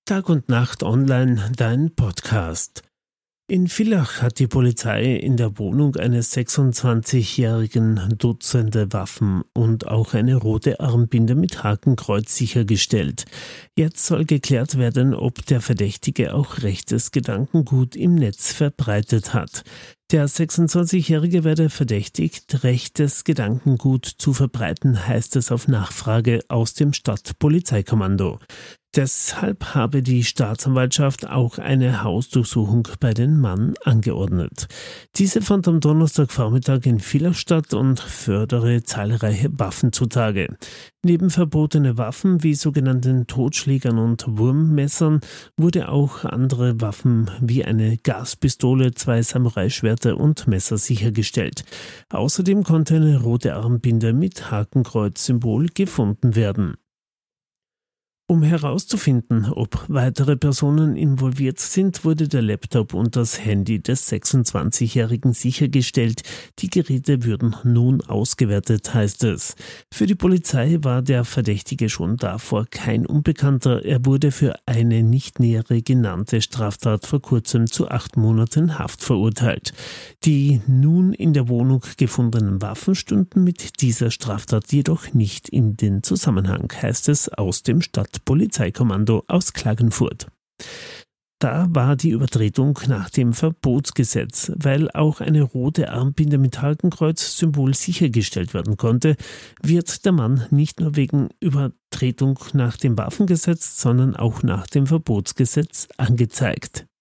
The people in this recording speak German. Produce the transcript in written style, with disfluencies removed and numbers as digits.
Tag und Nacht online, dein Podcast. In Villach hat die Polizei in der Wohnung eines 26-Jährigen Dutzende Waffen und auch eine rote Armbinde mit Hakenkreuz sichergestellt. Jetzt soll geklärt werden, ob der Verdächtige auch rechtes Gedankengut im Netz verbreitet hat. Der 26-Jährige werde verdächtigt, rechtes Gedankengut zu verbreiten, heißt es auf Nachfrage aus dem Stadtpolizeikommando. Deshalb habe die Staatsanwaltschaft auch eine Hausdurchsuchung bei dem Mann angeordnet. Diese fand am Donnerstagvormittag in Villach statt und fördere zahlreiche Waffen zutage. Neben verbotene Waffen wie sogenannten Totschlägern und Wurmmessern wurde auch andere Waffen wie eine Gaspistole, 2 Samurai-Schwerter und Messer sichergestellt. Außerdem konnte eine rote Armbinde mit Hakenkreuz-Symbol gefunden werden. Um herauszufinden, ob weitere Personen involviert sind, wurde der Laptop und das Handy des 26-Jährigen sichergestellt. Die Geräte würden nun ausgewertet, heißt es. Für die Polizei war der Verdächtige schon davor kein Unbekannter. Er wurde für eine nicht nähere genannte Straftat vor kurzem zu 8 Monaten Haft verurteilt. Die nun in der Wohnung gefundenen Waffen stünden mit dieser Straftat jedoch nicht in den Zusammenhang, heißt es aus dem Stadtpolizeikommando aus Klagenfurt. Da war die Übertretung nach dem Verbotsgesetz, weil auch eine rote Armbinde mit Hakenkreuz-Symbol sichergestellt werden konnte, wird der Mann nicht nur wegen Übertretung nach dem Waffengesetz, sondern auch nach dem Verbotsgesetz angezeigt.